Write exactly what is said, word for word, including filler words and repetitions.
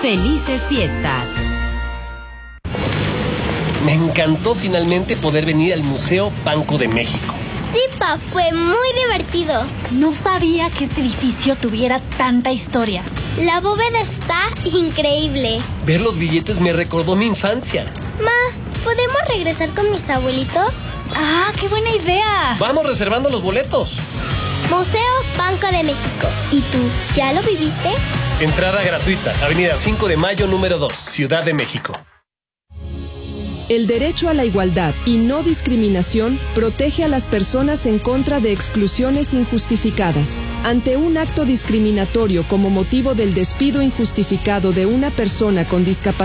Felices fiestas. Me encantó finalmente poder venir al Museo Banco de México. Sí, pa, fue muy divertido. No sabía que este edificio tuviera tanta historia. La bóveda está increíble. Ver los billetes me recordó mi infancia. Ma, ¿podemos regresar con mis abuelitos? ¡Ah, qué buena idea! Vamos reservando los boletos. Museo Banco de México. ¿Y tú, ya lo viviste? Entrada gratuita, Avenida cinco de Mayo, número dos, Ciudad de México. El derecho a la igualdad y no discriminación protege a las personas en contra de exclusiones injustificadas. Ante un acto discriminatorio como motivo del despido injustificado de una persona con discapacidad,